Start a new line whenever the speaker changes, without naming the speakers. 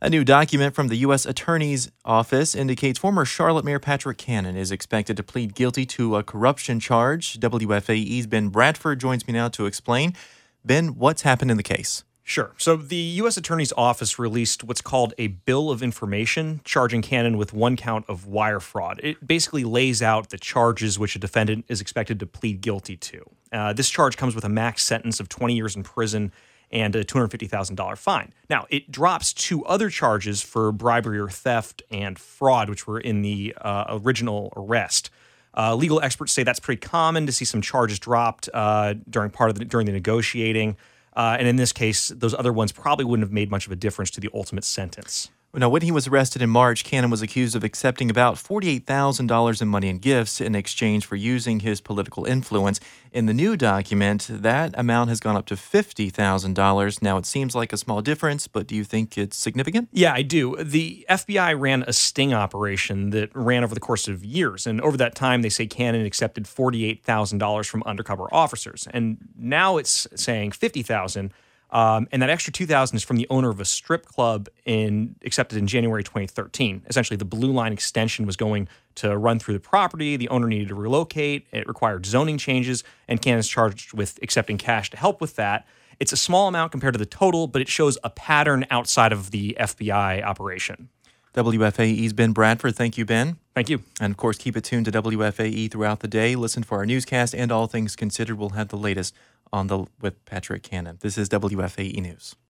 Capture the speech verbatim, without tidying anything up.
A new document from the U S Attorney's Office indicates former Charlotte Mayor Patrick Cannon is expected to plead guilty to a corruption charge. W F A E's Ben Bradford joins me now to explain. Ben, what's happened in the case?
Sure. So the U S Attorney's Office released what's called a bill of information charging Cannon with one count of wire fraud. It basically lays out the charges which a defendant is expected to plead guilty to. Uh, this charge comes with a max sentence of twenty years in prison and a two hundred fifty thousand dollars fine. Now, it drops two other charges for bribery or theft and fraud, which were in the uh, original arrest. Uh, legal experts say that's pretty common to see some charges dropped uh, during part of the, during the negotiating. Uh, and in this case, those other ones probably wouldn't have made much of a difference to the ultimate sentence.
Now, when he was arrested in March, Cannon was accused of accepting about forty-eight thousand dollars in money and gifts in exchange for using his political influence. In the new document, that amount has gone up to fifty thousand dollars. Now, it seems like a small difference, but do you think it's significant?
Yeah, I do. The F B I ran a sting operation that ran over the course of years. And over that time, they say Cannon accepted forty-eight thousand dollars from undercover officers. And now it's saying fifty thousand dollars. Um, and that extra two thousand dollars is from the owner of a strip club in accepted in January twenty thirteen. Essentially, the Blue Line extension was going to run through the property. The owner needed to relocate. It required zoning changes, and Cannon's charged with accepting cash to help with that. It's a small amount compared to the total, but it shows a pattern outside of the F B I operation.
W F A E's Ben Bradford. Thank you, Ben.
Thank you.
And, of course, keep it tuned to W F A E throughout the day. Listen for our newscast and All Things Considered. We'll have the latest on the with Patrick Cannon. This is W F A E News.